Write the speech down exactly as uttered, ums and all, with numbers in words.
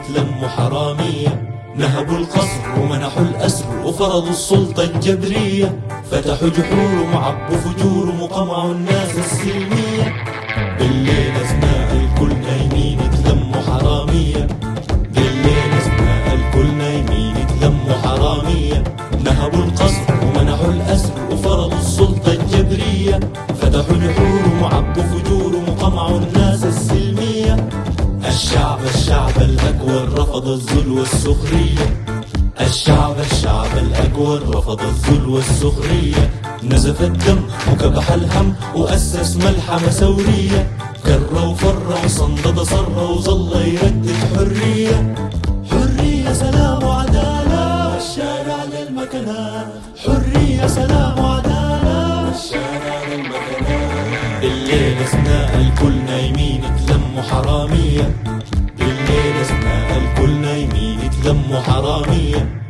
تلموا حرامية، نهبوا القصر ومنحوا الأسر وفرضوا السلطة الجبرية، فتحوا جحور وعبوا فجور وقمعوا الناس السلمية. بالليل أثناء الكل نايمين تلموا حرامية، بالليل أثناء الكل نايمين تلموا حرامية، نهبوا القصر ومنحوا الأسر وفرضوا السلطة الجبرية، فتحوا جحور وعبوا فجور وقمعوا الناس السلمية. الشعب الشعب الأكبر رفض الذل والسخرية، الشعب الشعب الأكبر رفض الذل والسخرية، نزف الدم وكبح الهم وأسس ملحمة ثورية، كر وفر وصندد صر وظل يردد حرية. حرية سلام وعدالة الشارع للمكانات، حرية سلام وعدالة الشارع للمكانات. بالليل أثناء الكل نايمين تلموا حرامية، بالليل أثناء الكل نايمين تلموا حرامية.